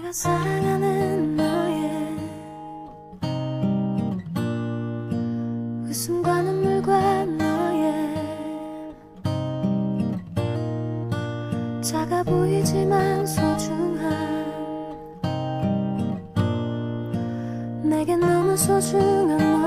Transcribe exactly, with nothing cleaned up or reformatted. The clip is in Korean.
내가 사랑하는 너의 웃음과 눈물과 너의 작아 보이지만 소중한 내겐 너무 소중한